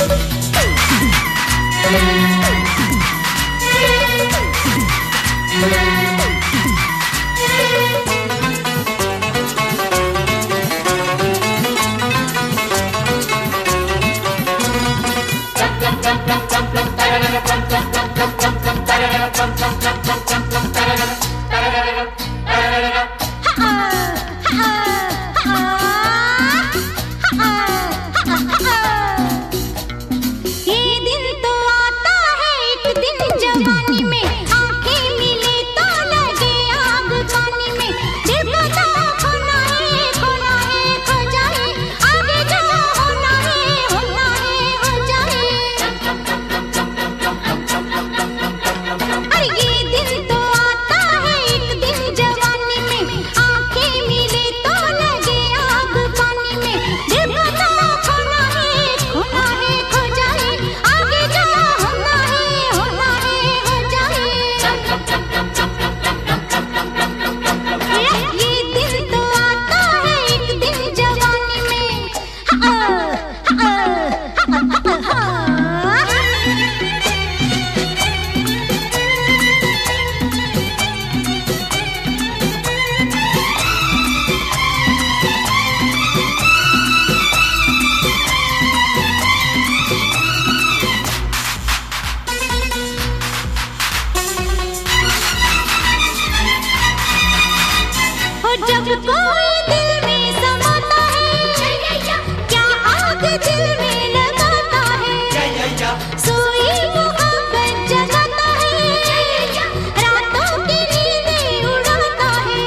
जब कोई दिल में समाता है, क्या आग दिल में लगाता है, सोई मोहब्बत जगाता है, रातों की नींदें उड़ाता है,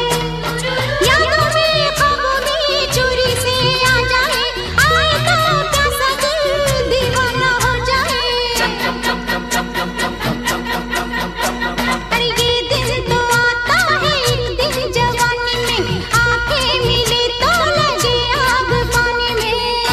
यादों में ख्वाबों में चोरी से आ जाए, आए तो प्यासा दिल दीवाना हो जाए। अरे ये दिन तो आता है एक दिन जवानी में, आंखें मिले तो लगे आग पानी में।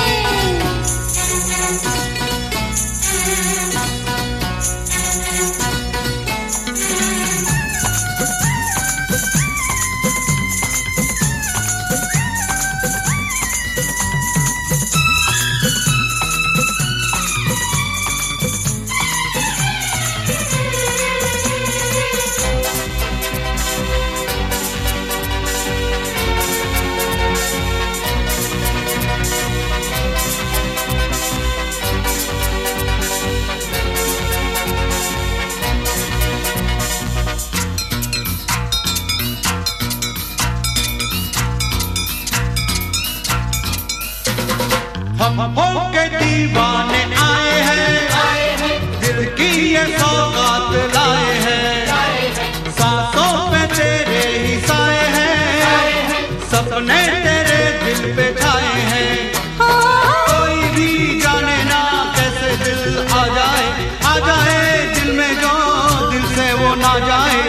हम होके दीवाने आए हैं, दिल की ये सौगात लाए हैं, सांसों पे तेरे ही साए हैं, सपने तेरे दिल पे छाए हैं। कोई भी जाने ना कैसे दिल आ जाए दिल में जो दिल से वो ना जाए।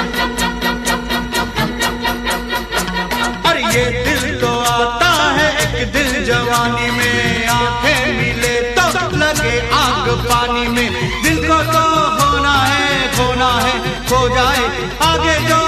और ये दिल तो आता है एक दिल जवानी में, आंखें मिले तो लगे आग पानी में, दिल को तो होना है खोना है, खो जाए आगे जो